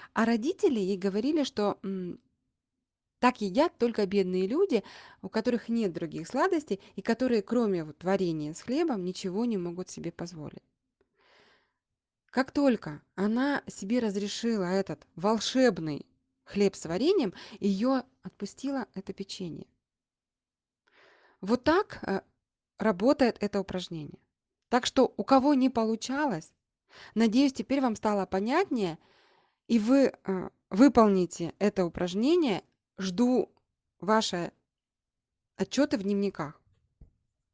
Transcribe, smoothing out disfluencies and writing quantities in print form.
А родители ей говорили, что так едят только бедные люди, у которых нет других сладостей и которые, кроме вот варенья с хлебом, ничего не могут себе позволить. Как только она себе разрешила этот волшебный хлеб с вареньем, ее отпустило это печенье. Вот так работает это упражнение. Так что у кого не получалось, надеюсь, теперь вам стало понятнее, и вы выполните это упражнение. Жду ваши отчеты в дневниках.